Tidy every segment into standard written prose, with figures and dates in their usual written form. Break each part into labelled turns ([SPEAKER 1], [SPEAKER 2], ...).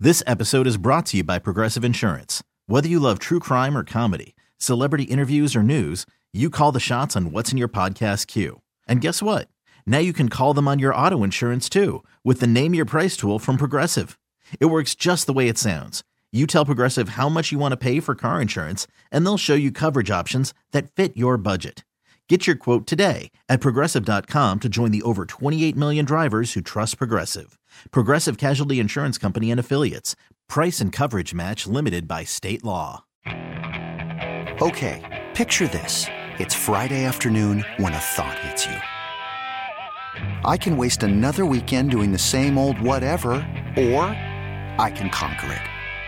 [SPEAKER 1] This episode is brought to you by Progressive Insurance. Whether you love true crime or comedy, celebrity interviews or news, you call the shots on what's in your podcast queue. And guess what? Now you can call them on your auto insurance too with the Name Your Price tool from Progressive. It works just the way it sounds. You tell Progressive how much you want to pay for car insurance, and they'll show you coverage options that fit your budget. Get your quote today at Progressive.com to join the over 28 million drivers who trust Progressive. Progressive Casualty Insurance Company and Affiliates. Price and coverage match limited by state law.
[SPEAKER 2] Okay, picture this. It's Friday afternoon when a thought hits you. I can waste another weekend doing the same old whatever, or I can conquer it.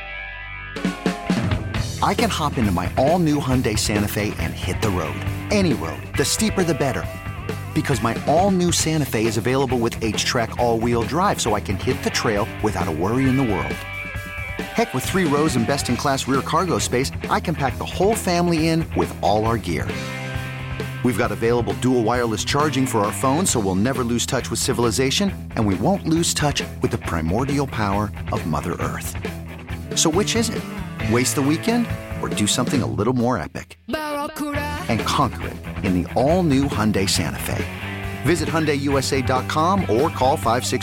[SPEAKER 2] I can hop into my all-new Hyundai Santa Fe and hit the road. Any road. The steeper, the better. Because my all-new Santa Fe is available with H-Track all-wheel drive, so I can hit the trail without a worry in the world. Heck, with 3 rows and best-in-class rear cargo space, I can pack the whole family in with all our gear. We've got available dual wireless charging for our phones, so we'll never lose touch with civilization, and we won't lose touch with the primordial power of Mother Earth. So which is it? Waste the weekend or do something a little more epic? And conquer it in the all-new Hyundai Santa Fe. Visit HyundaiUSA.com or call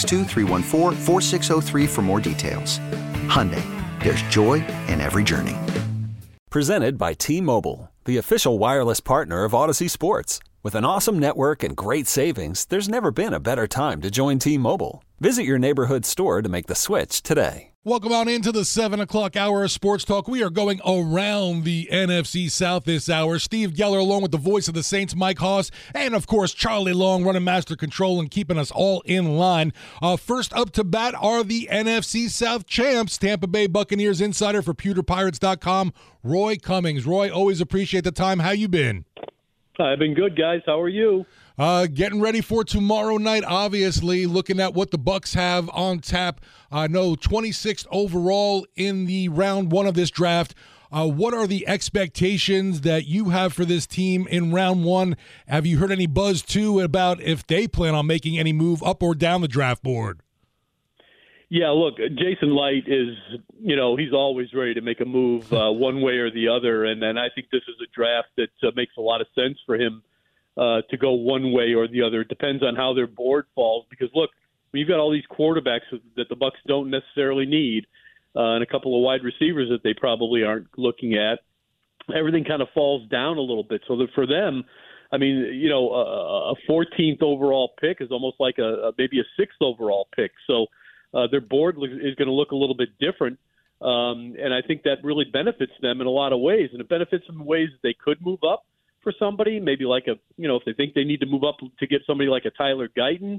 [SPEAKER 2] 562-314-4603 for more details. Hyundai, there's joy in every journey.
[SPEAKER 3] Presented by T-Mobile, the official wireless partner of Odyssey Sports. With an awesome network and great savings, there's never been a better time to join T-Mobile. Visit your neighborhood store to make the switch today.
[SPEAKER 4] Welcome on into the 7 o'clock hour of Sports Talk. We are going around the NFC South this hour. Steve Geller along with the voice of the Saints, Mike Hoss, and, of course, Charlie Long running master control and keeping us all in line. First up to bat are the NFC South champs, Tampa Bay Buccaneers insider for PewterPirates.com, Roy Cummings. Roy, always appreciate the time. How you been?
[SPEAKER 5] I've been good, guys. How are you?
[SPEAKER 4] Getting ready for tomorrow night, obviously, looking at what the Bucs have on tap. No, 26th overall in the round one of this draft. What are the expectations that you have for this team in round one? Have you heard any buzz, too, about if they plan on making any move up or down the draft board?
[SPEAKER 5] Yeah, look, Jason Light is, he's always ready to make a move one way or the other, and I think this is a draft that makes a lot of sense for him to go one way or the other. It depends on how their board falls, because, look, you've got all these quarterbacks that the Bucs don't necessarily need and a couple of wide receivers that they probably aren't looking at. Everything kind of falls down a little bit. So that for them, I mean, a 14th overall pick is almost like maybe a 6th overall pick. So their board is going to look a little bit different, and I think that really benefits them in a lot of ways. And it benefits them in ways that they could move up for somebody, maybe like if they think they need to move up to get somebody like a Tyler Guyton,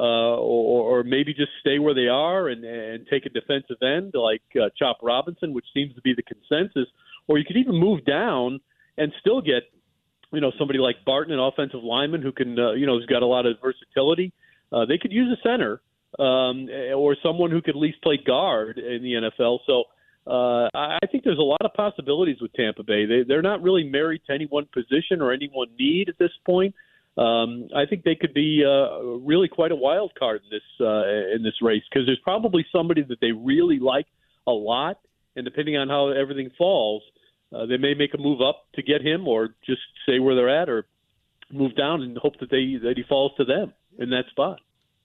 [SPEAKER 5] or maybe just stay where they are and take a defensive end like Chop Robinson, which seems to be the consensus. Or you could even move down and still get, somebody like Barton, an offensive lineman who can, who's got a lot of versatility. They could use a center. Or someone who could at least play guard in the NFL. So I think there's a lot of possibilities with Tampa Bay. They're not really married to any one position or any one need at this point. I think they could be really quite a wild card in this race, because there's probably somebody that they really like a lot, and depending on how everything falls, they may make a move up to get him, or just stay where they're at, or move down and hope that he falls to them in that spot.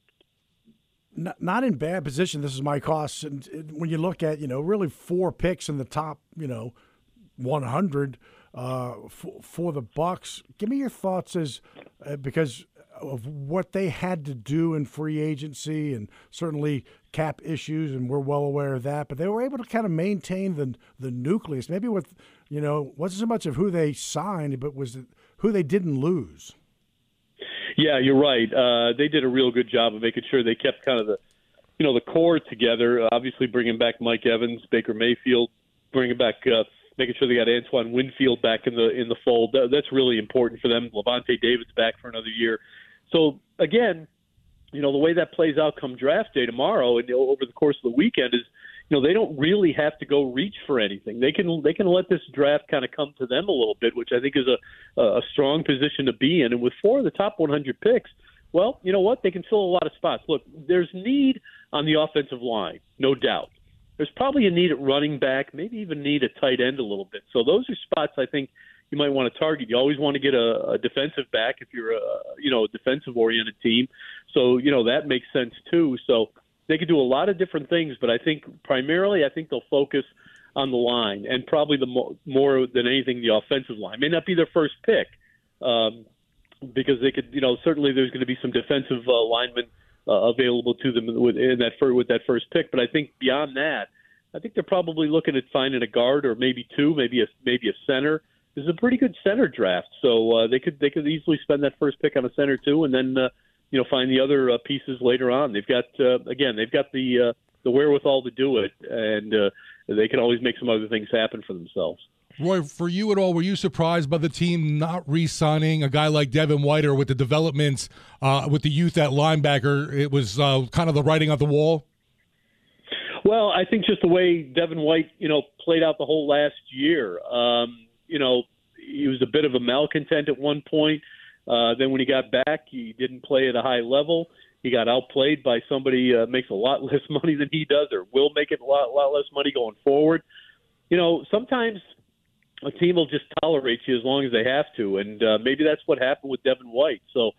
[SPEAKER 6] Not in bad position. This is Mike Hoss. And when you look at, really 4 picks in the top, 100 for the Bucs, give me your thoughts because of what they had to do in free agency and certainly cap issues, and we're well aware of that. But they were able to kind of maintain the nucleus, maybe with, wasn't so much of who they signed, but was it who they didn't lose.
[SPEAKER 5] Yeah, you're right. They did a real good job of making sure they kept kind of the core together. Obviously, bringing back Mike Evans, Baker Mayfield, bringing back, making sure they got Antoine Winfield back in the fold. That's really important for them. Levante David's back for another year. So again, the way that plays out come draft day tomorrow and over the course of the weekend is, they don't really have to go reach for anything. They can let this draft kind of come to them a little bit, which I think is a strong position to be in. And with 4 of the top 100 picks, well, you know what? They can fill a lot of spots. Look, there's need on the offensive line, no doubt. There's probably a need at running back, maybe even need a tight end a little bit. So those are spots I think you might want to target. You always want to get a defensive back if you're a defensive-oriented team. So, that makes sense too. So they could do a lot of different things, but I think primarily they'll focus on the line and probably more than anything the offensive line. May not be their first pick because they could, certainly there's going to be some defensive linemen available to them with that first pick. But I think beyond that, I think they're probably looking at finding a guard or maybe two, maybe a center. This is a pretty good center draft, so they could easily spend that first pick on a center too, and then find the other pieces later on. They've got the wherewithal to do it, and they can always make some other things happen for themselves.
[SPEAKER 4] Roy, for you at all, were you surprised by the team not re-signing a guy like Devin White, or with the developments with the youth at linebacker? It was kind of the writing on the wall.
[SPEAKER 5] Well, I think just the way Devin White, played out the whole last year. He was a bit of a malcontent at one point. Then when he got back, he didn't play at a high level. He got outplayed by somebody makes a lot less money than he does, or will make it a lot less money going forward. Sometimes a team will just tolerate you as long as they have to, and maybe that's what happened with Devin White. So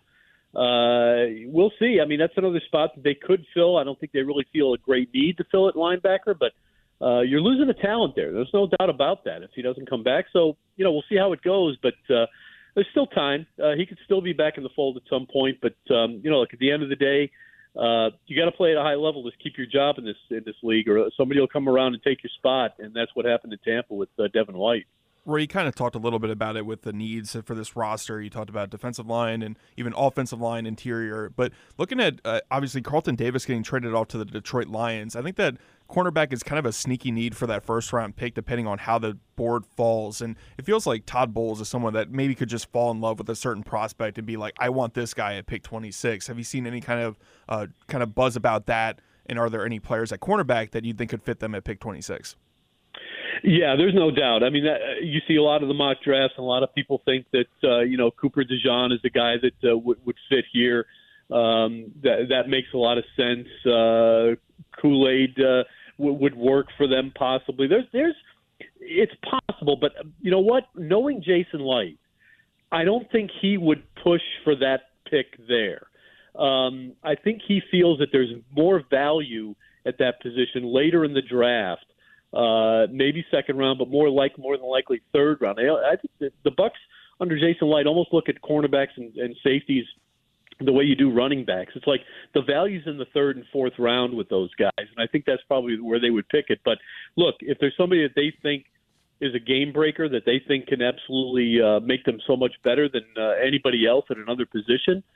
[SPEAKER 5] we'll see. I mean, that's another spot that they could fill. I don't think they really feel a great need to fill at linebacker, but you're losing a talent there. There's no doubt about that if he doesn't come back. So, we'll see how it goes, but there's still time. He could still be back in the fold at some point, but, look, at the end of the day, you got to play at a high level to keep your job in this league, or somebody will come around and take your spot, and that's what happened in Tampa with Devin White.
[SPEAKER 7] Roy, you kind of talked a little bit about it with the needs for this roster. You talked about defensive line and even offensive line, interior. But looking at, obviously, Carlton Davis getting traded off to the Detroit Lions, I think that cornerback is kind of a sneaky need for that first-round pick depending on how the board falls. And it feels like Todd Bowles is someone that maybe could just fall in love with a certain prospect and be like, I want this guy at pick 26. Have you seen any kind of buzz about that? And are there any players at cornerback that you think could fit them at pick 26?
[SPEAKER 5] Yeah, there's no doubt. I mean, you see a lot of the mock drafts, and a lot of people think that Cooper DeJean is the guy that would fit here. That makes a lot of sense. Kool-Aid would work for them possibly. It's possible, but you know what? Knowing Jason Light, I don't think he would push for that pick there. I think he feels that there's more value at that position later in the draft. Maybe second round, but more than likely third round. I think the Bucs under Jason Light almost look at cornerbacks and safeties the way you do running backs. It's like the value's in the third and fourth round with those guys, and I think that's probably where they would pick it. But look, if there's somebody that they think is a game breaker, that they think can absolutely make them so much better than anybody else at another position,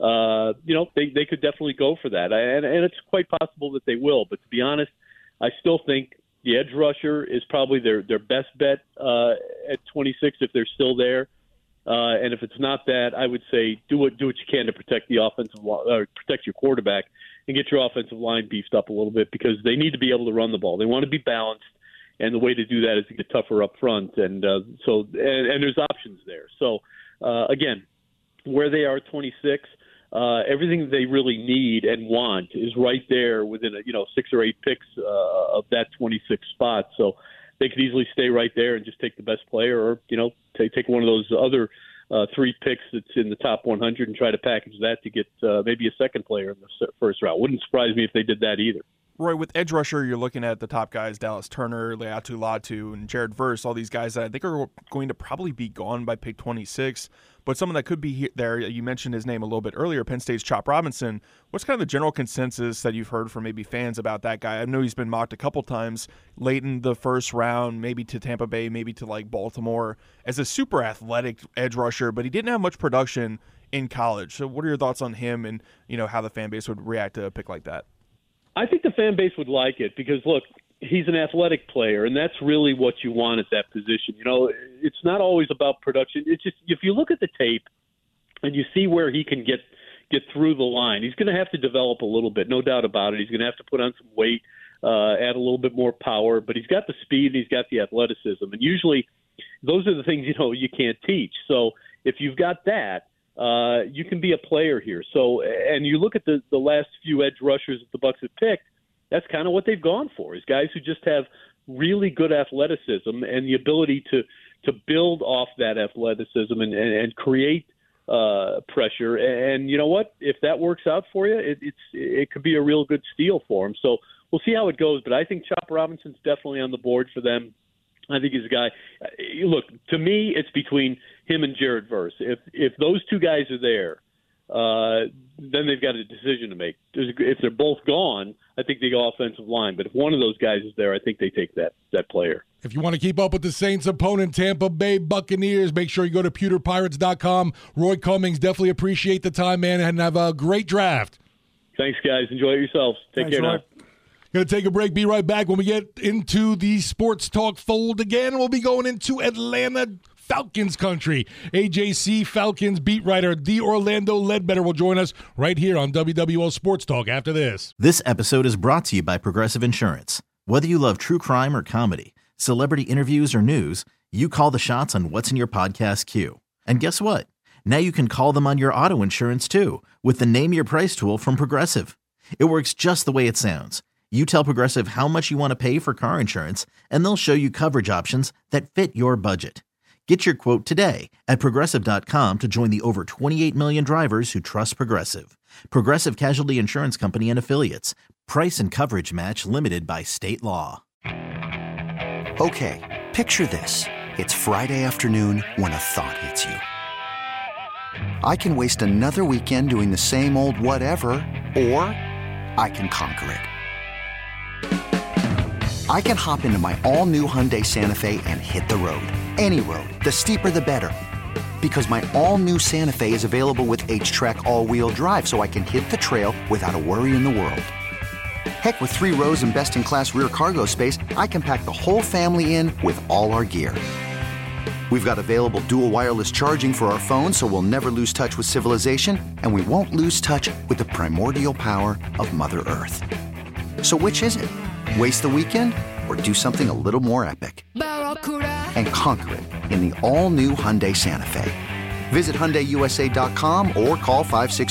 [SPEAKER 5] they could definitely go for that. And it's quite possible that they will. But to be honest, I still think the edge rusher is probably their best bet at 26 if they're still there. And if it's not that, I would say do what you can to protect the offensive line, or protect your quarterback, and get your offensive line beefed up a little bit, because they need to be able to run the ball. They want to be balanced, and the way to do that is to get tougher up front. And so there's options there. So again, where they are at 26. Everything that they really need and want is right there within 6 or 8 picks of that 26 spot. So they could easily stay right there and just take the best player, or take one of those other 3 picks that's in the top 100 and try to package that to get maybe a second player in the first round. Wouldn't surprise me if they did that either.
[SPEAKER 7] Roy, with edge rusher, you're looking at the top guys, Dallas Turner, Laiatu Latu, and Jared Verse, all these guys that I think are going to probably be gone by pick 26. But someone that could be there, you mentioned his name a little bit earlier, Penn State's Chop Robinson. What's kind of the general consensus that you've heard from maybe fans about that guy? I know he's been mocked a couple times late in the first round, maybe to Tampa Bay, maybe to like Baltimore, as a super athletic edge rusher, but he didn't have much production in college. So what are your thoughts on him and how the fan base would react to a pick like that?
[SPEAKER 5] I think the fan base would like it because, look, he's an athletic player, and that's really what you want at that position. It's not always about production. It's just if you look at the tape and you see where he can get through the line, he's going to have to develop a little bit, no doubt about it. He's going to have to put on some weight, add a little bit more power, but he's got the speed and he's got the athleticism. And usually those are the things, you can't teach. So if you've got that, you can be a player here. So, and you look at the last few edge rushers that the Bucs have picked, that's kind of what they've gone for, is guys who just have really good athleticism and the ability to build off that athleticism and create pressure. And you know what? If that works out for you, it could be a real good steal for him. So we'll see how it goes. But I think Chop Robinson's definitely on the board for them. I think he's a guy. Look, to me, it's between him and Jared Verse. If those two guys are there, then they've got a decision to make. If they're both gone, I think they go offensive line. But if one of those guys is there, I think they take that player.
[SPEAKER 4] If you want to keep up with the Saints' opponent, Tampa Bay Buccaneers, make sure you go to pewterpirates.com. Roy Cummings, definitely appreciate the time, man, and have a great draft.
[SPEAKER 5] Thanks, guys. Enjoy it yourselves. Take care now.
[SPEAKER 4] Going to take a break. Be right back. When we get into the Sports Talk fold again, we'll be going into Atlanta Falcons country. AJC Falcons beat writer D. Orlando Ledbetter will join us right here on WWL Sports Talk after this.
[SPEAKER 1] This episode is brought to you by Progressive Insurance. Whether you love true crime or comedy, celebrity interviews or news, you call the shots on what's in your podcast queue. And guess what? Now you can call them on your auto insurance too with the Name Your Price tool from Progressive. It works just the way it sounds. You tell Progressive how much you want to pay for car insurance, and they'll show you coverage options that fit your budget. Get your quote today at Progressive.com to join the over 28 million drivers who trust Progressive. Progressive Casualty Insurance Company and Affiliates. Price and coverage match limited by state law.
[SPEAKER 2] Okay, picture this. It's Friday afternoon when a thought hits you. I can waste another weekend doing the same old whatever, or I can conquer it. I can hop into my all-new Hyundai Santa Fe and hit the road. Any road. The steeper, the better. Because my all-new Santa Fe is available with H-Track all-wheel drive, so I can hit the trail without a worry in the world. Heck, with 3 rows and best-in-class rear cargo space, I can pack the whole family in with all our gear. We've got available dual wireless charging for our phones, so we'll never lose touch with civilization, and we won't lose touch with the primordial power of Mother Earth. So which is it? Waste the weekend or do something a little more epic? And conquer it in the all-new Hyundai Santa Fe. Visit HyundaiUSA.com or call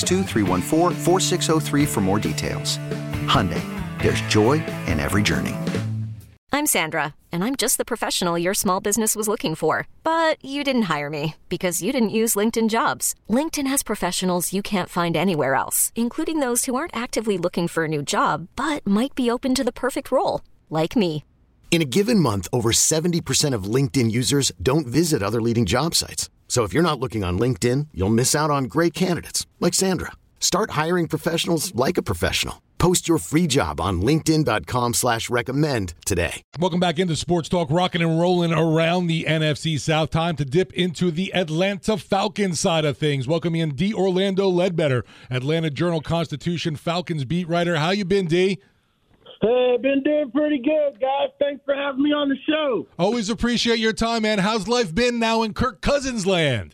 [SPEAKER 2] 562-314-4603 for more details. Hyundai, there's joy in every journey.
[SPEAKER 8] I'm Sandra, and I'm just the professional your small business was looking for. But you didn't hire me because you didn't use LinkedIn Jobs. LinkedIn has professionals you can't find anywhere else, including those who aren't actively looking for a new job, but might be open to the perfect role, like me.
[SPEAKER 9] In a given month, over 70% of LinkedIn users don't visit other leading job sites. So if you're not looking on LinkedIn, you'll miss out on great candidates like Sandra. Start hiring professionals like a professional. Post your free job on linkedin.com/recommend today.
[SPEAKER 4] Welcome back into Sports Talk, rocking and rolling around the NFC South. Time to dip into the Atlanta Falcons side of things. Welcome in D. Orlando Ledbetter, Atlanta Journal-Constitution Falcons beat writer. How you been, D?
[SPEAKER 10] Hey, been doing pretty good, guys. Thanks for having me on the show.
[SPEAKER 4] Always appreciate your time, man. How's life been now in Kirk Cousins land?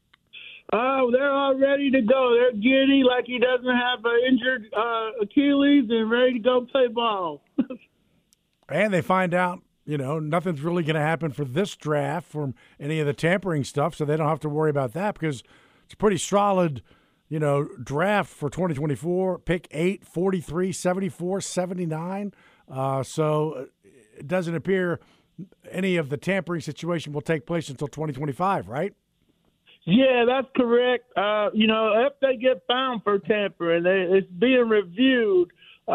[SPEAKER 10] Oh, they're all ready to go. They're giddy like he doesn't have an injured Achilles and ready to go play ball.
[SPEAKER 6] And they find out, nothing's really going to happen for this draft from any of the tampering stuff, so they don't have to worry about that because it's a pretty solid, draft for 2024. Pick 8, 43, 74, 79. So it doesn't appear any of the tampering situation will take place until 2025, right?
[SPEAKER 10] Yeah, that's correct. If they get found for tampering, it's being reviewed,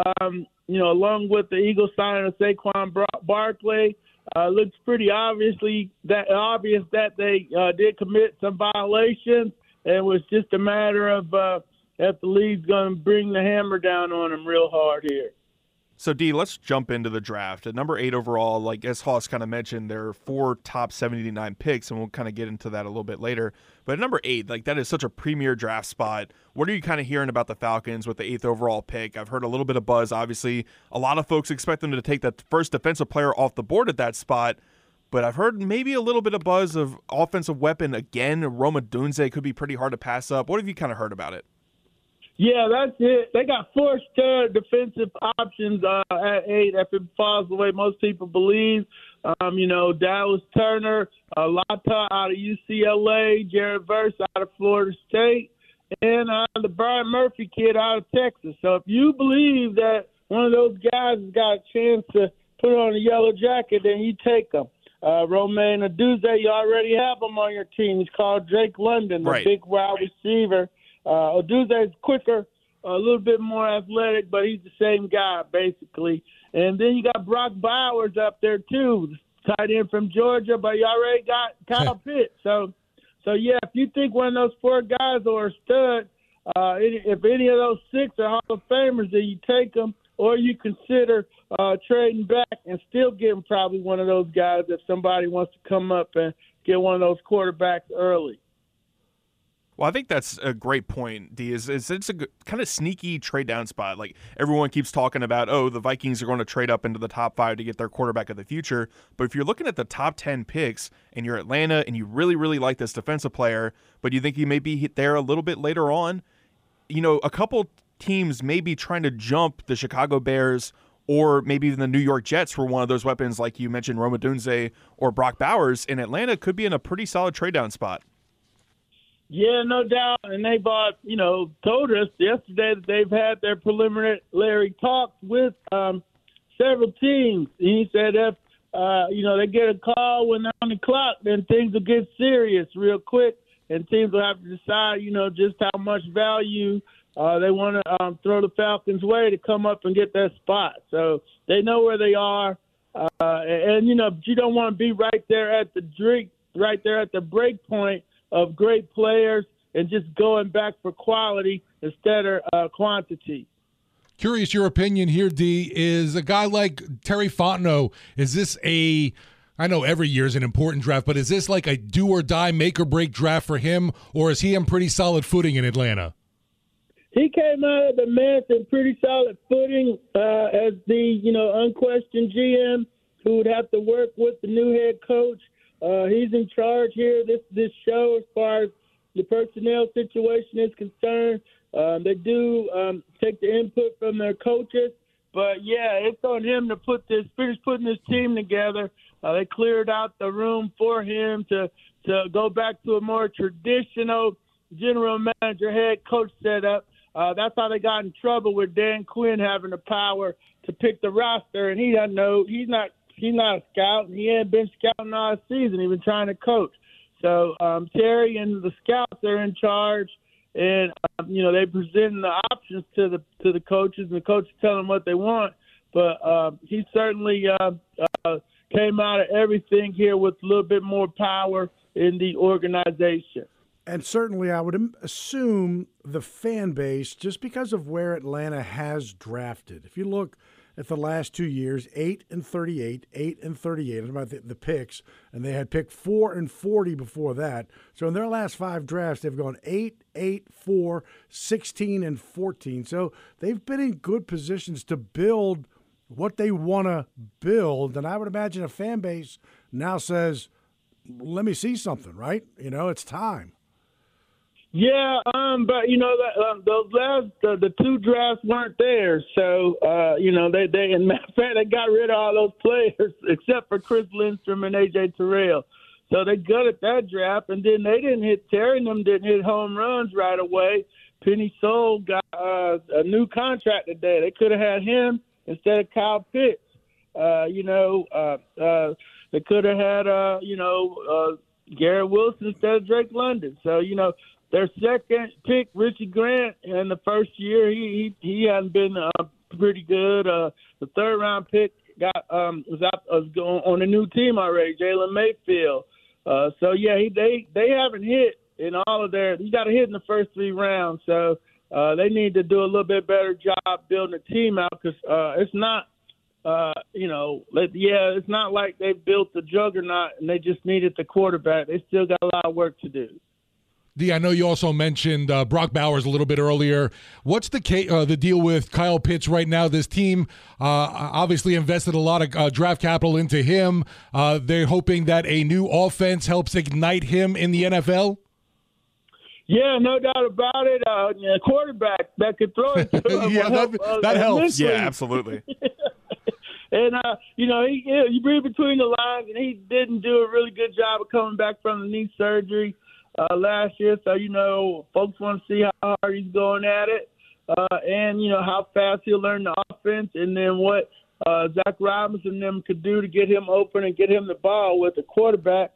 [SPEAKER 10] along with the Eagles signing of Saquon Barkley. Looks pretty obvious that they did commit some violations, and it was just a matter of if the league's going to bring the hammer down on them real hard here.
[SPEAKER 7] So, D, let's jump into the draft. At number 8 overall, like as Hoss kind of mentioned, there are 4 top 79 picks, and we'll kind of get into that a little bit later. But at number 8, that is such a premier draft spot. What are you kind of hearing about the Falcons with the 8th overall pick? I've heard a little bit of buzz. Obviously, a lot of folks expect them to take that first defensive player off the board at that spot. But I've heard maybe a little bit of buzz of offensive weapon again. Roma Dunze could be pretty hard to pass up. What have you kind of heard about it?
[SPEAKER 10] Yeah, that's it. They got 4 defensive options at 8 if it falls the way most people believe. Dallas Turner, Lata out of UCLA, Jared Verse out of Florida State, and the Brian Murphy kid out of Texas. So if you believe that one of those guys has got a chance to put on a yellow jacket, then you take him. Romain Odunze, you already have him on your team. He's called Drake London, the big wide receiver. Odunze is quicker, a little bit more athletic, but he's the same guy, basically. And then you got Brock Bowers up there, too, tight end from Georgia, but you already got Kyle Pitts. So yeah, if you think one of those four guys are a stud, if any of those six are Hall of Famers, then you take them, or you consider trading back and still getting probably one of those guys if somebody wants to come up and get one of those quarterbacks early.
[SPEAKER 7] Well, I think that's a great point, D. Is it's a kind of sneaky trade down spot. Like everyone keeps talking about, the Vikings are going to trade up into the top 5 to get their quarterback of the future. But if you're looking at the top 10 picks and you're Atlanta and you really, really like this defensive player, but you think he may be there a little bit later on, a couple teams may be trying to jump the Chicago Bears or maybe even the New York Jets for one of those weapons, like you mentioned, Rome Odunze or Brock Bowers. And Atlanta could be in a pretty solid trade down spot.
[SPEAKER 10] Yeah, no doubt. And they've, told us yesterday that they've had their preliminary talks with several teams. And he said if, they get a call when they're on the clock, then things will get serious real quick. And teams will have to decide, just how much value they want to throw the Falcons' way to come up and get that spot. So they know where they are. And you don't want to be right there at the break point of great players and just going back for quality instead of quantity.
[SPEAKER 4] Curious your opinion here, D. Is a guy like Terry Fontenot, is this I know every year is an important draft, but is this like a do-or-die, make-or-break draft for him, or is he on pretty solid footing in Atlanta?
[SPEAKER 10] He came out of the mess in pretty solid footing as the, unquestioned GM who would have to work with the new head coach. He's in charge here, this show, as far as the personnel situation is concerned. They do take the input from their coaches. But, yeah, it's on him to finish putting this team together. They cleared out the room for him to go back to a more traditional general manager, head coach setup. That's how they got in trouble with Dan Quinn having the power to pick the roster. And he doesn't know. He's not a scout, and he ain't been scouting all season. He's been trying to coach. So Terry and the scouts are in charge, and they present the options to the coaches, and the coaches tell them what they want. But he certainly came out of everything here with a little bit more power in the organization.
[SPEAKER 6] And certainly I would assume the fan base, just because of where Atlanta has drafted. If you look at the last 2 years, 8 and 38, 8 and 38. I'm about the picks, and they had picked 4 and 40 before that. So in their last 5 drafts, they've gone 8, 8, 4, 16, and 14. So they've been in good positions to build what they want to build. And I would imagine a fan base now says, let me see something, right? It's time.
[SPEAKER 10] Yeah, but those last the 2 drafts weren't there, so they in matter of fact they got rid of all those players except for Chris Lindstrom and AJ Terrell. So they gutted that draft, and then they didn't hit Terry and them didn't hit home runs right away. Penny Sewell got a new contract today. They could have had him instead of Kyle Pitts. They could have had Garrett Wilson instead of Drake London. So their second pick, Richie Grant, in the first year, he hadn't been pretty good. The third round pick was on a new team already, Jalen Mayfield. So yeah, they haven't hit in all of their. You got to hit in the first 3 rounds. So they need to do a little bit better job building a team out because it's not. It's not like they built the juggernaut and they just needed the quarterback. They still got a lot of work to do.
[SPEAKER 4] D, I know you also mentioned Brock Bowers a little bit earlier. What's the deal with Kyle Pitts right now? This team obviously invested a lot of draft capital into him. They're hoping that a new offense helps ignite him in the NFL?
[SPEAKER 10] Yeah, no doubt about it. A quarterback that could throw it to him.
[SPEAKER 4] Yeah, that helps.
[SPEAKER 7] Yeah, absolutely.
[SPEAKER 10] And, you read between the lines, and he didn't do a really good job of coming back from the knee surgery last year. So, folks want to see how hard he's going at it. and, how fast he'll learn the offense, and then what Zach Robinson and them could do to get him open and get him the ball with the quarterback.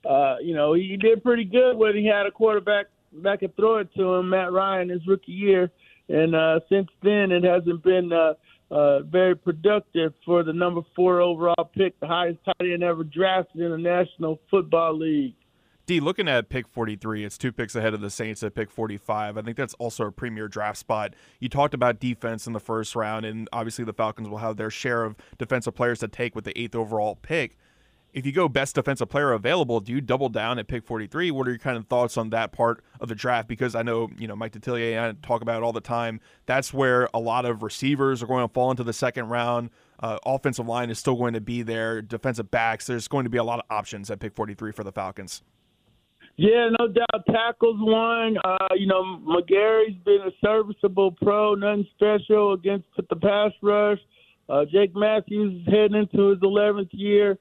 [SPEAKER 10] He did pretty good when he had a quarterback that could throw it to him, Matt Ryan, his rookie year. And since then, it hasn't been very productive for the number 4 overall pick, the highest tight end ever drafted in the National Football League.
[SPEAKER 7] D, looking at pick 43, it's 2 picks ahead of the Saints at pick 45. I think that's also a premier draft spot. You talked about defense in the first round, and obviously the Falcons will have their share of defensive players to take with the 8th overall pick. If you go best defensive player available, do you double down at pick 43? What are your kind of thoughts on that part of the draft? Because I know, Mike Detillier and I talk about it all the time. That's where a lot of receivers are going to fall into the second round. Offensive line is still going to be there. Defensive backs, there's going to be a lot of options at pick 43 for the Falcons.
[SPEAKER 10] Yeah, no doubt. Tackles one. McGarry's been a serviceable pro, nothing special against the pass rush. Jake Matthews is heading into his 11th year.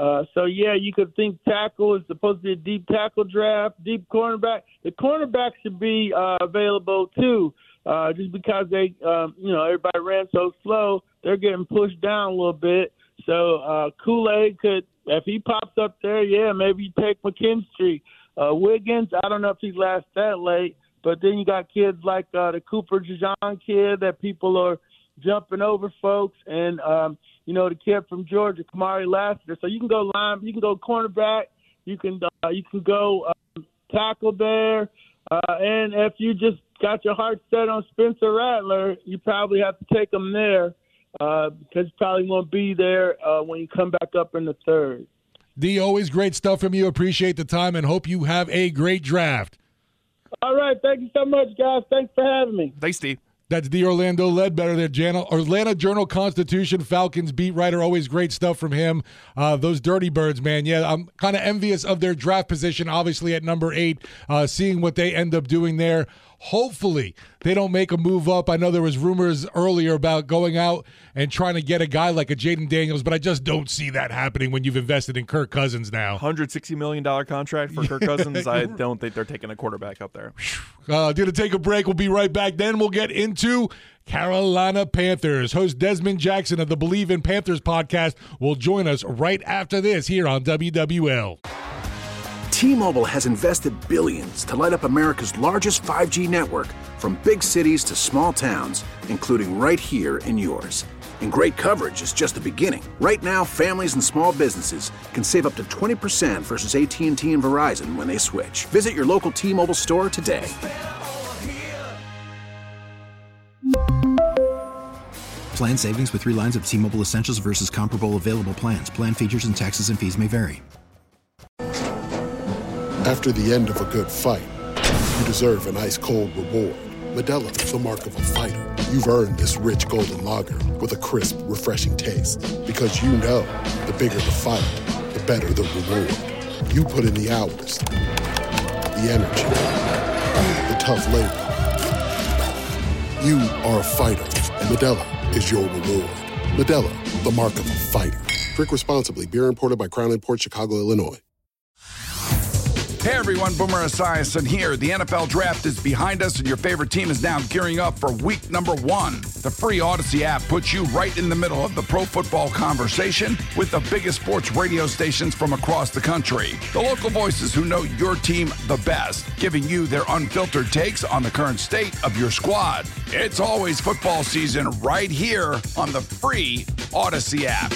[SPEAKER 10] You could think tackle is supposed to be a deep tackle draft, deep cornerback. The cornerback should be available too, just because they, everybody ran so slow, they're getting pushed down a little bit. So Kool-Aid could, if he pops up there, maybe you take McKinstry. Wiggins, I don't know if he's last that late, but then you got kids like the Cooper DeJean kid that people are jumping over, folks, and the kid from Georgia, Kamari Lassiter. So you can go you can go cornerback, you can go tackle there, and if you just got your heart set on Spencer Rattler, you probably have to take him there because he probably won't be there when you come back up in the 3rd.
[SPEAKER 4] D, always great stuff from you. Appreciate the time and hope you have a great draft.
[SPEAKER 10] All right. Thank you so much, guys. Thanks for having me.
[SPEAKER 7] Thanks, Steve.
[SPEAKER 4] That's D. Orlando Ledbetter, their Atlanta Journal-Constitution Falcons beat writer. Always great stuff from him. Those Dirty Birds, man. Yeah, I'm kind of envious of their draft position, obviously at number 8, seeing what they end up doing there. Hopefully they don't make a move up. I know there was rumors earlier about going out and trying to get a guy like a Jaden Daniels, but I just don't see that happening when you've invested in Kirk Cousins now.
[SPEAKER 7] $160 million contract for Kirk Cousins. I don't think they're taking a quarterback up there.
[SPEAKER 4] Going to take a break. We'll be right back. Then we'll get into Carolina Panthers. Host Desmond Jackson of the Believe in Panthers podcast will join us right after this here on WWL.
[SPEAKER 11] T-Mobile has invested billions to light up America's largest 5G network, from big cities to small towns, including right here in yours. And great coverage is just the beginning. Right now, families and small businesses can save up to 20% versus AT&T and Verizon when they switch. Visit your local T-Mobile store today.
[SPEAKER 12] Plan savings with 3 lines of T-Mobile Essentials versus comparable available plans. Plan features and taxes and fees may vary.
[SPEAKER 13] After the end of a good fight, you deserve an ice-cold reward. Modelo is the mark of a fighter. You've earned this rich golden lager with a crisp, refreshing taste. Because you know, the bigger the fight, the better the reward. You put in the hours, the energy, the tough labor. You are a fighter, and Modelo is your reward. Modelo, the mark of a fighter. Drink responsibly. Beer imported by Crown Imports, Chicago, Illinois.
[SPEAKER 14] Hey everyone, Boomer Esiason here. The NFL Draft is behind us and your favorite team is now gearing up for week number 1. The free Odyssey app puts you right in the middle of the pro football conversation with the biggest sports radio stations from across the country. The local voices who know your team the best, giving you their unfiltered takes on the current state of your squad. It's always football season right here on the free Odyssey app.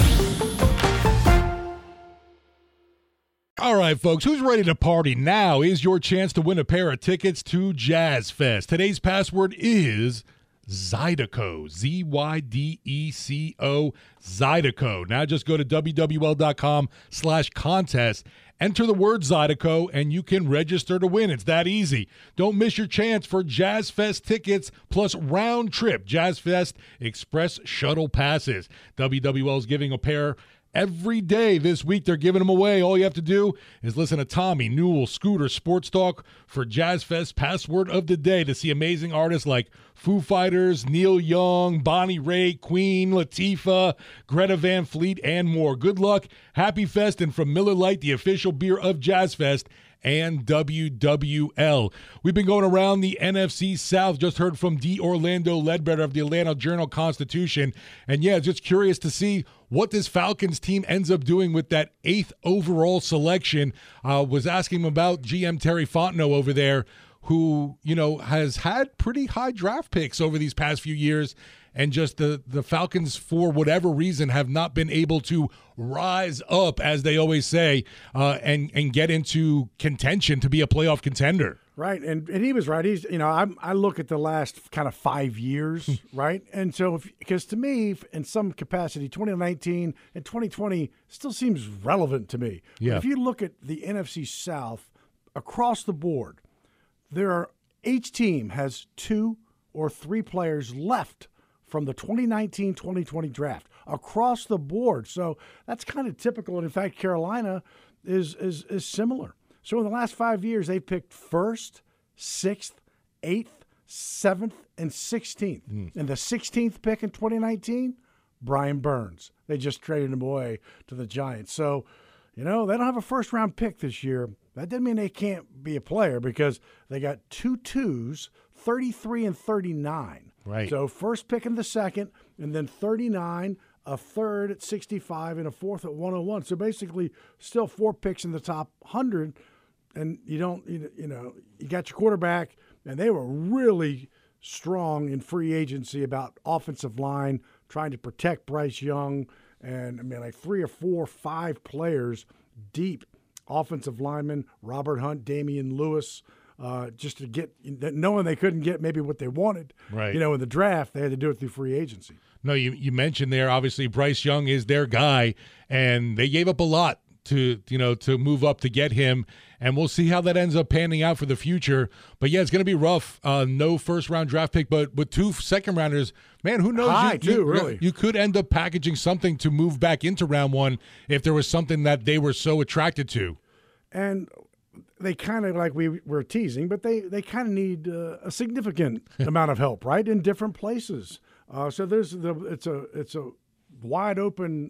[SPEAKER 4] All right, folks, who's ready to party? Now is your chance to win a pair of tickets to Jazz Fest. Today's password is Zydeco, Zydeco, Zydeco. Now just go to WWL.com/contest, enter the word Zydeco, and you can register to win. It's that easy. Don't miss your chance for Jazz Fest tickets plus round trip Jazz Fest Express shuttle passes. WWL is giving a pair every day this week. They're giving them away. All you have to do is listen to Tommy, Newell, Scooter, Sports Talk for Jazz Fest password of the day to see amazing artists like Foo Fighters, Neil Young, Bonnie Raitt, Queen, Latifah, Greta Van Fleet, and more. Good luck, happy fest, and from Miller Lite, the official beer of Jazz Fest, and WWL. We've been going around the NFC South. Just heard from D. Orlando Ledbetter of the Atlanta Journal-Constitution. And, yeah, just curious to see what this Falcons team ends up doing with that 8th overall selection. Was asking him about GM Terry Fontenot over there, who, has had pretty high draft picks over these past few years. And just the Falcons, for whatever reason, have not been able to rise up, as they always say, and get into contention to be a playoff contender.
[SPEAKER 6] Right, and he was right. He's, I look at the last kind of 5 years, right? And so, because to me, in some capacity, 2019 and 2020 still seems relevant to me.
[SPEAKER 4] Yeah.
[SPEAKER 6] But if you look at the NFC South across the board, each team has 2 or 3 players left from the 2019-2020 draft across the board. So that's kind of typical. And in fact, Carolina is similar. So in the last 5 years, they've picked 1st, 6th, 8th, 7th, and 16th. And the 16th pick in 2019, Brian Burns. They just traded him away to the Giants. So, they don't have a first-round pick this year. That doesn't mean they can't be a player, because they got 2 2s, 33 and 39.
[SPEAKER 4] Right.
[SPEAKER 6] So first pick in the second, and then 39, a third at 65, and a fourth at 101. So basically, still 4 picks in the top 100, and you got your quarterback, and they were really strong in free agency about offensive line, trying to protect Bryce Young, and 3 or 4, 5 players deep, offensive linemen, Robert Hunt, Damian Lewis. Just to get, knowing they couldn't get maybe what they wanted,
[SPEAKER 4] right?
[SPEAKER 6] In the draft, they had to do it through free agency.
[SPEAKER 4] No, you mentioned there, obviously Bryce Young is their guy, and they gave up a lot to move up to get him, and we'll see how that ends up panning out for the future. But yeah, it's going to be rough. No first round draft pick, but with 2 second rounders, man, who knows? You could end up packaging something to move back into round 1 if there was something that they were so attracted to. And they kind of, like we were teasing, but they kind of need a significant amount of help, right, in different places. So it's a wide open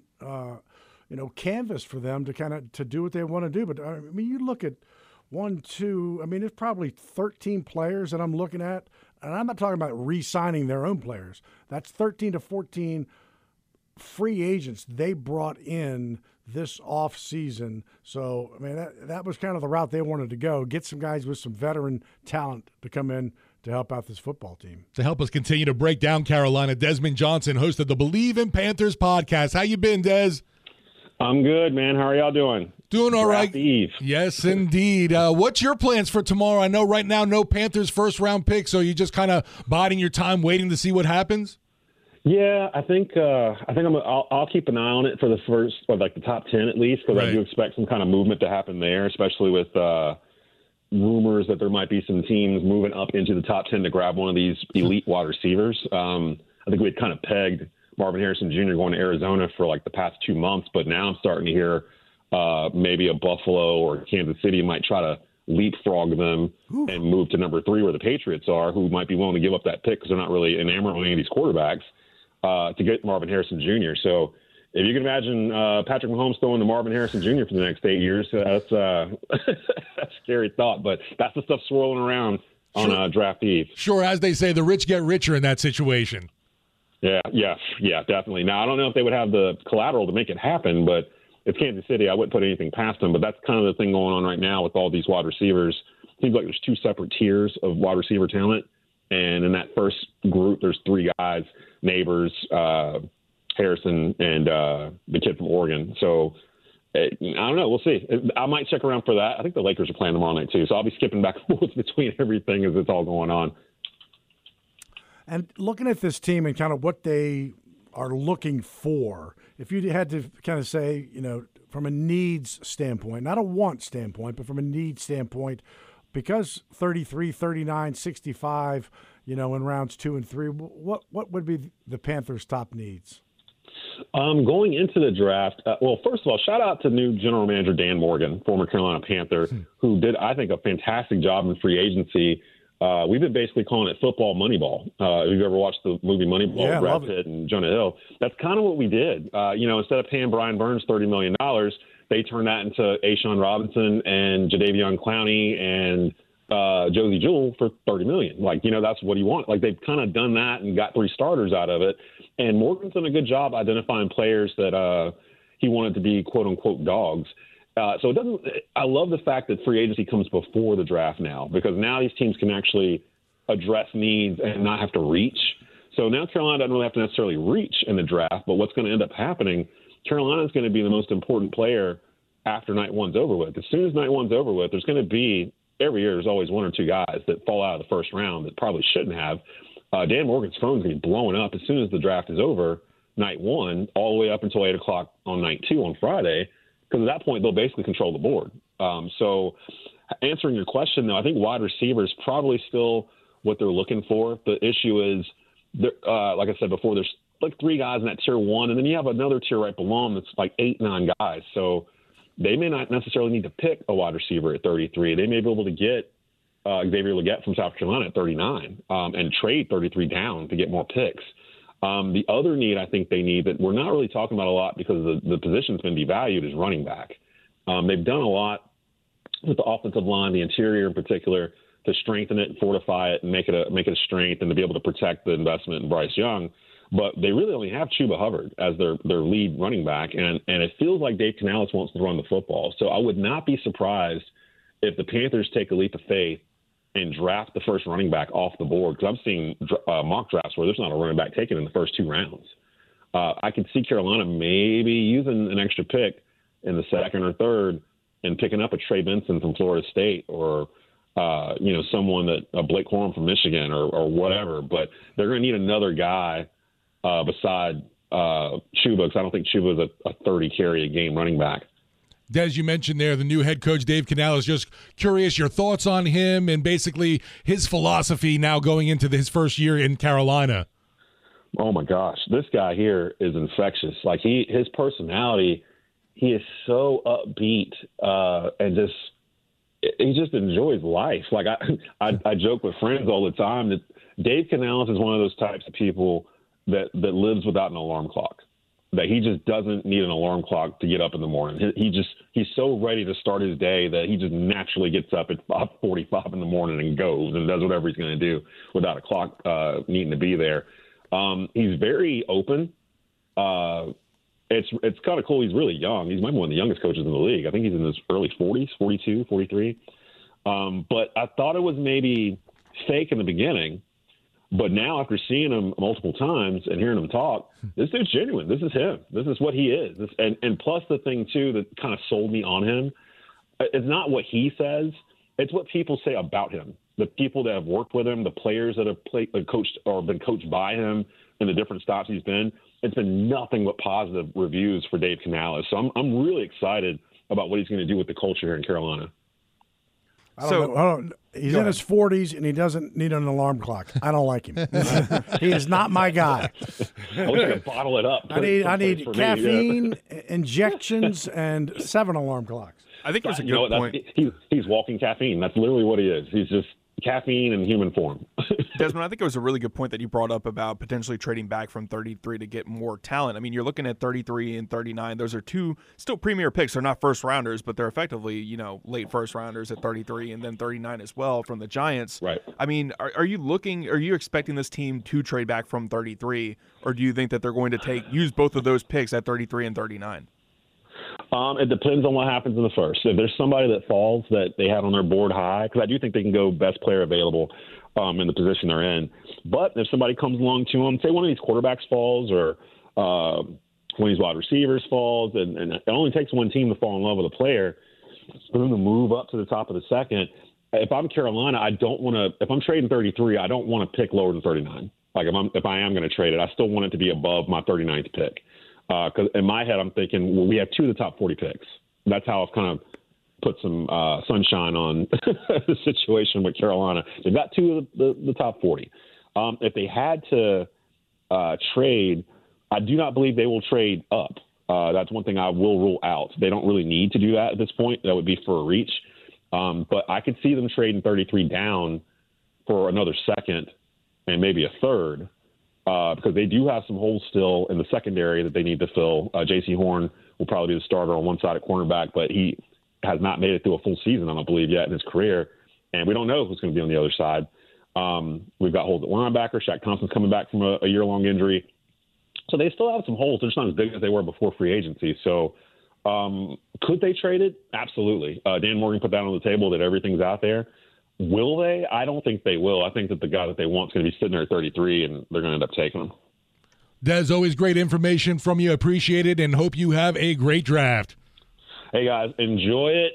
[SPEAKER 4] canvas for them to do what they want to do. But you look at 1, 2. There's probably 13 players that I'm looking at, and I'm not talking about re-signing their own players. That's 13 to 14 free agents they brought in this off season. So, that was kind of the route they wanted to go, get some guys with some veteran talent to come in to help out this football team. To help us continue to break down Carolina, Desmond Johnson, host of the Believe in Panthers podcast. How you been, Des?
[SPEAKER 15] I'm good, man. How are y'all doing?
[SPEAKER 4] Doing all right.
[SPEAKER 15] Draft Eve.
[SPEAKER 4] Yes, indeed. What's your plans for tomorrow? I know right now no Panthers first-round pick, so you just kind of biding your time, waiting to see what happens?
[SPEAKER 15] Yeah, I think I'll keep an eye on it for the first, the top 10 at least, because I do expect some kind of movement to happen there, especially with rumors that there might be some teams moving up into the top 10 to grab one of these elite wide receivers. I think we had kind of pegged Marvin Harrison Jr. going to Arizona for the past 2 months, but now I'm starting to hear maybe a Buffalo or Kansas City might try to leapfrog them and move to number 3 where the Patriots are, who might be willing to give up that pick because they're not really enamored with any of these quarterbacks. To get Marvin Harrison Jr. So if you can imagine Patrick Mahomes throwing to Marvin Harrison Jr. for the next 8 years, that's a scary thought. But that's the stuff swirling around on draft eve.
[SPEAKER 4] Sure, as they say, the rich get richer in that situation.
[SPEAKER 15] Yeah, definitely. Now, I don't know if they would have the collateral to make it happen, but it's Kansas City. I wouldn't put anything past them. But that's kind of the thing going on right now with all these wide receivers. It seems like there's 2 separate tiers of wide receiver talent. And in that first group, there's 3 guys, Neighbors, Harrison, and the kid from Oregon. So I don't know. We'll see. I might check around for that. I think the Lakers are playing tomorrow night, too. So I'll be skipping back and forth between everything as it's all going on.
[SPEAKER 6] And looking at this team and kind of what they are looking for, if you had to kind of say, from a needs standpoint, not a want standpoint, but from a needs standpoint, because 33, 39, 65, in rounds 2 and 3, what would be the Panthers' top needs?
[SPEAKER 15] Going into the draft, well, first of all, shout out to new general manager Dan Morgan, former Carolina Panther, who did, I think, a fantastic job in free agency We've been basically calling it football Moneyball. If you've ever watched the movie Moneyball with Brad Pitt and Jonah Hill, that's kind of what we did. Instead of paying Brian Burns $30 million, they turned that into A'Shawn Robinson and Jadeveon Clowney and Josie Jewell for $30 million. That's what you want. They've kind of done that and got 3 starters out of it. And Morgan's done a good job identifying players that he wanted to be quote unquote dogs. So it doesn't. I love the fact that free agency comes before the draft now, because now these teams can actually address needs and not have to reach. So now Carolina doesn't really have to necessarily reach in the draft, but what's going to end up happening, Carolina is going to be the most important player after night one's over with. As soon as night one's over with, there's going to be, every year there's always 1 or 2 guys that fall out of the first round that probably shouldn't have. Dan Morgan's phone's going to be blowing up as soon as the draft is over, night 1, all the way up until 8 o'clock on night 2 on Friday. Because at that point, they'll basically control the board. So answering your question, though, I think wide receiver is probably still what they're looking for. The issue is, like I said before, there's 3 guys in that tier 1, and then you have another tier right below them that's 8, 9 guys. So they may not necessarily need to pick a wide receiver at 33. They may be able to get Xavier Legette from South Carolina at 39 and trade 33 down to get more picks. The other need I think they need that we're not really talking about a lot because the position's been devalued is running back. They've done a lot with the offensive line, the interior in particular, to strengthen it and fortify it and make it a strength and to be able to protect the investment in Bryce Young. But they really only have Chuba Hubbard as their lead running back, and it feels like Dave Canales wants to run the football. So I would not be surprised if the Panthers take a leap of faith and draft the first running back off the board, because I'm seeing mock drafts where there's not a running back taken in the first 2 rounds. I could see Carolina maybe using an extra pick in the 2nd or 3rd and picking up a Trey Benson from Florida State or, someone that Blake Corum from Michigan or whatever. But they're going to need another guy beside Chuba, because I don't think Chuba is a 30-carry-a-game running back.
[SPEAKER 4] Des, you mentioned there the new head coach, Dave Canales. Just curious your thoughts on him and basically his philosophy now going into his first year in Carolina.
[SPEAKER 15] Oh, my gosh. This guy here is infectious. His personality, he is so upbeat and he just enjoys life. I joke with friends all the time that Dave Canales is one of those types of people that lives without an alarm clock. That he just doesn't need an alarm clock to get up in the morning. He's so ready to start his day that he just naturally gets up at 5:45 in the morning and goes and does whatever he's going to do without a clock needing to be there. He's very open. It's kind of cool. He's really young. He's maybe one of the youngest coaches in the league. I think he's in his early 40s, 42, 43. But I thought it was maybe fake in the beginning. But now, after seeing him multiple times and hearing him talk, this dude's genuine. This is him. This is what he is. And plus the thing, too, that kind of sold me on him, it's not what he says. It's what people say about him. The people that have worked with him, the players that have coached or been coached by him in the different stops he's been, it's been nothing but positive reviews for Dave Canales. So I'm really excited about what he's going to do with the culture here in Carolina.
[SPEAKER 6] I don't know. He's in his 40s, and he doesn't need an alarm clock. I don't like him. He is not my guy.
[SPEAKER 15] I wish I could bottle it up.
[SPEAKER 6] I need caffeine, injections, and 7 alarm clocks.
[SPEAKER 7] I think it was a good point.
[SPEAKER 15] He's walking caffeine. That's literally what he is. He's just caffeine in human form.
[SPEAKER 7] Desmond, I think it was a really good point that you brought up about potentially trading back from 33 to get more talent. I mean, you're looking at 33 and 39. Those are 2 still premier picks. They're not first rounders, but they're effectively, late first rounders at 33 and then 39 as well from the Giants.
[SPEAKER 15] Right.
[SPEAKER 7] I mean, are you expecting this team to trade back from 33, or do you think that they're going to use both of those picks at 33 and 39?
[SPEAKER 15] It depends on what happens in the first. If there's somebody that falls that they had on their board high, because I do think they can go best player available in the position they're in. But if somebody comes along to them, say one of these quarterbacks falls or one of these wide receivers falls, and it only takes one team to fall in love with a player for them to move up to the top of the second. If I'm Carolina, I don't want to – if I'm trading 33, I don't want to pick lower than 39. If I am going to trade it, I still want it to be above my 39th pick. Because in my head, I'm thinking, well, we have 2 of the top 40 picks. That's how I've kind of put some sunshine on the situation with Carolina. They've got 2 of the top 40. If they had to trade, I do not believe they will trade up. That's one thing I will rule out. They don't really need to do that at this point. That would be for a reach. But I could see them trading 33 down for another second and maybe a third, because they do have some holes still in the secondary that they need to fill. J.C. Horn will probably be the starter on one side at cornerback, but he has not made it through a full season, I don't believe, yet in his career. And we don't know who's going to be on the other side. We've got holes at linebacker. Shaq Thompson's coming back from a year-long injury. So they still have some holes. They're just not as big as they were before free agency. So could they trade it? Absolutely. Dan Morgan put that on the table that everything's out there. Will they? I don't think they will. I think that the guy that they want is going to be sitting there at 33, and they're going to end up taking him.
[SPEAKER 4] Des, always great information from you. Appreciate it, and hope you have a great draft.
[SPEAKER 15] Hey, guys, enjoy it.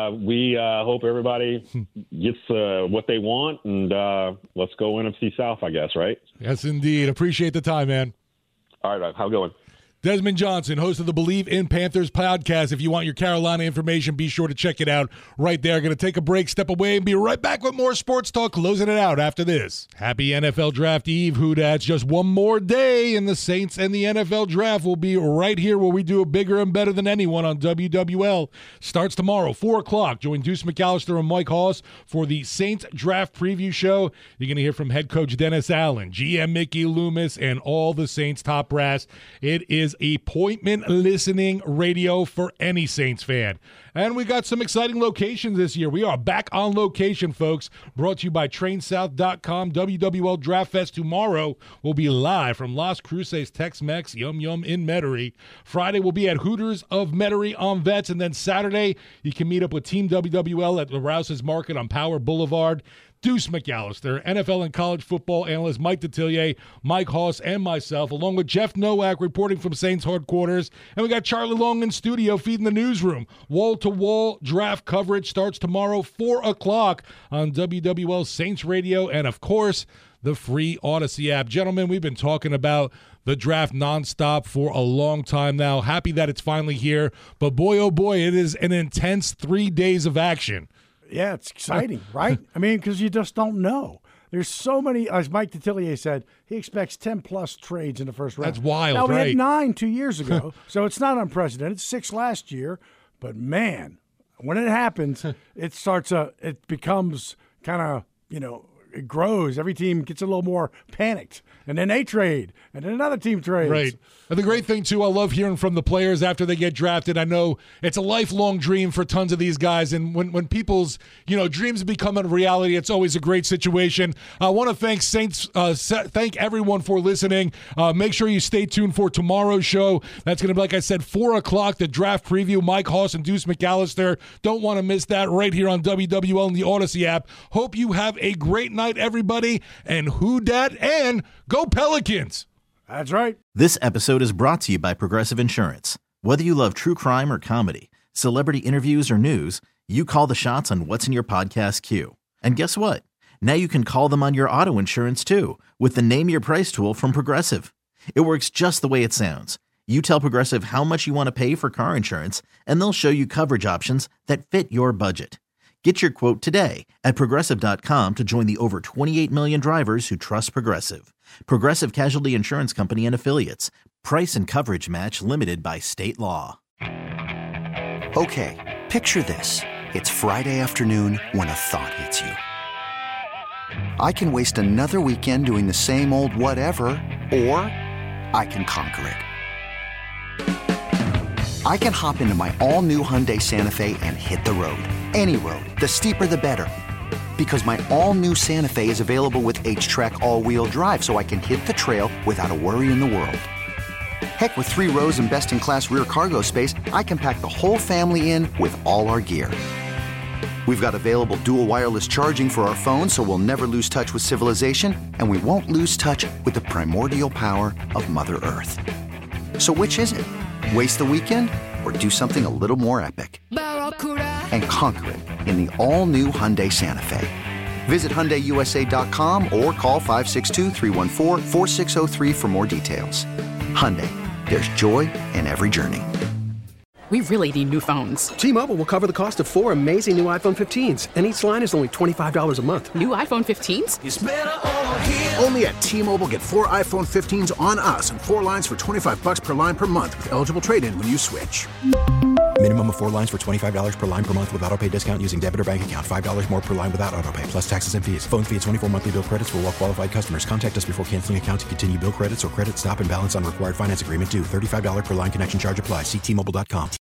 [SPEAKER 15] We hope everybody gets what they want, and let's go NFC South, I guess, right?
[SPEAKER 4] Yes, indeed. Appreciate the time, man.
[SPEAKER 15] All right, how's it going?
[SPEAKER 4] Desmond Johnson, host of the Believe in Panthers podcast. If you want your Carolina information, be sure to check it out right there. Going to take a break, step away, and be right back with more sports talk, closing it out after this. Happy NFL Draft Eve, Who-Dats. Just one more day, and the Saints and the NFL Draft will be right here where we do it bigger and better than anyone on WWL. Starts tomorrow, 4 o'clock. Join Deuce McAllister and Mike Hoss for the Saints Draft Preview Show. You're going to hear from head coach Dennis Allen, GM Mickey Loomis, and all the Saints top brass. It is appointment listening radio for any Saints fan. And we got some exciting locations this year. We are back on location, folks. Brought to you by TrainSouth.com. WWL Draft Fest tomorrow will be live from Las Cruces Tex-Mex Yum Yum in Metairie. Friday will be at Hooters of Metairie on Vets. And then Saturday, you can meet up with Team WWL at the Rouse's Market on Power Boulevard. Deuce McAllister, NFL and college football analyst Mike Detillier, Mike Hoss, and myself, along with Jeff Nowak reporting from Saints headquarters. And we got Charlie Long in studio feeding the newsroom. Wall-to-wall draft coverage starts tomorrow, 4 o'clock on WWL Saints Radio and, of course, the free Odyssey app. Gentlemen, we've been talking about the draft nonstop for a long time now. Happy that it's finally here. But boy, oh boy, it is an intense 3 days of action.
[SPEAKER 6] Yeah, it's exciting, right? I mean, because you just don't know. There's so many, as Mike Detillier said, he expects 10-plus trades in the first round.
[SPEAKER 4] That's wild,
[SPEAKER 6] now, we
[SPEAKER 4] right?
[SPEAKER 6] had 9 2 years ago, so it's not unprecedented. 6 last year. But, man, when it happens, it becomes kind of, it grows. Every team gets a little more panicked. And then they trade. And then another team trades.
[SPEAKER 4] Right. And the great thing, too, I love hearing from the players after they get drafted. I know it's a lifelong dream for tons of these guys. And when people's, dreams become a reality, it's always a great situation. I want to thank thank everyone for listening. Make sure you stay tuned for tomorrow's show. That's going to be, like I said, 4 o'clock, the draft preview. Mike Hoss and Deuce McAllister. Don't want to miss that right here on WWL and the Odyssey app. Hope you have a great night, everybody. And Who-Dat, and go Pelicans.
[SPEAKER 6] That's right.
[SPEAKER 1] This episode is brought to you by Progressive Insurance. Whether you love true crime or comedy, celebrity interviews or news, you call the shots on what's in your podcast queue. And guess what? Now you can call them on your auto insurance too with the Name Your Price tool from Progressive. It works just the way it sounds. You tell Progressive how much you want to pay for car insurance, and they'll show you coverage options that fit your budget. Get your quote today at Progressive.com to join the over 28 million drivers who trust Progressive. Progressive Casualty Insurance Company and Affiliates. Price and coverage match limited by state law.
[SPEAKER 2] Okay, picture this. It's Friday afternoon when a thought hits you. I can waste another weekend doing the same old whatever, or I can conquer it. I can hop into my all-new Hyundai Santa Fe and hit the road. Any road. The steeper, the better. Because my all-new Santa Fe is available with H-Track all-wheel drive, so I can hit the trail without a worry in the world. Heck, with 3 rows and best-in-class rear cargo space, I can pack the whole family in with all our gear. We've got available dual wireless charging for our phones, so we'll never lose touch with civilization, and we won't lose touch with the primordial power of Mother Earth. So which is it? Waste the weekend or do something a little more epic? And conquer it in the all-new Hyundai Santa Fe. Visit HyundaiUSA.com or call 562-314-4603 for more details. Hyundai, there's joy in every journey.
[SPEAKER 16] We really need new phones.
[SPEAKER 17] T-Mobile will cover the cost of 4 amazing new iPhone 15s, and each line is only $25 a month.
[SPEAKER 16] New iPhone 15s?
[SPEAKER 11] It's better over here. Only at T-Mobile, get 4 iPhone 15s on us and 4 lines for $25 per line per month with eligible trade-in when you switch.
[SPEAKER 12] Minimum of 4 lines for $25 per line per month with autopay discount using debit or bank account. $5 more per line without autopay, plus taxes and fees. Phone fee at 24 monthly bill credits for well-qualified customers. Contact us before canceling account to continue bill credits or credit stop and balance on required finance agreement due. $35 per line connection charge applies. See T-Mobile.com.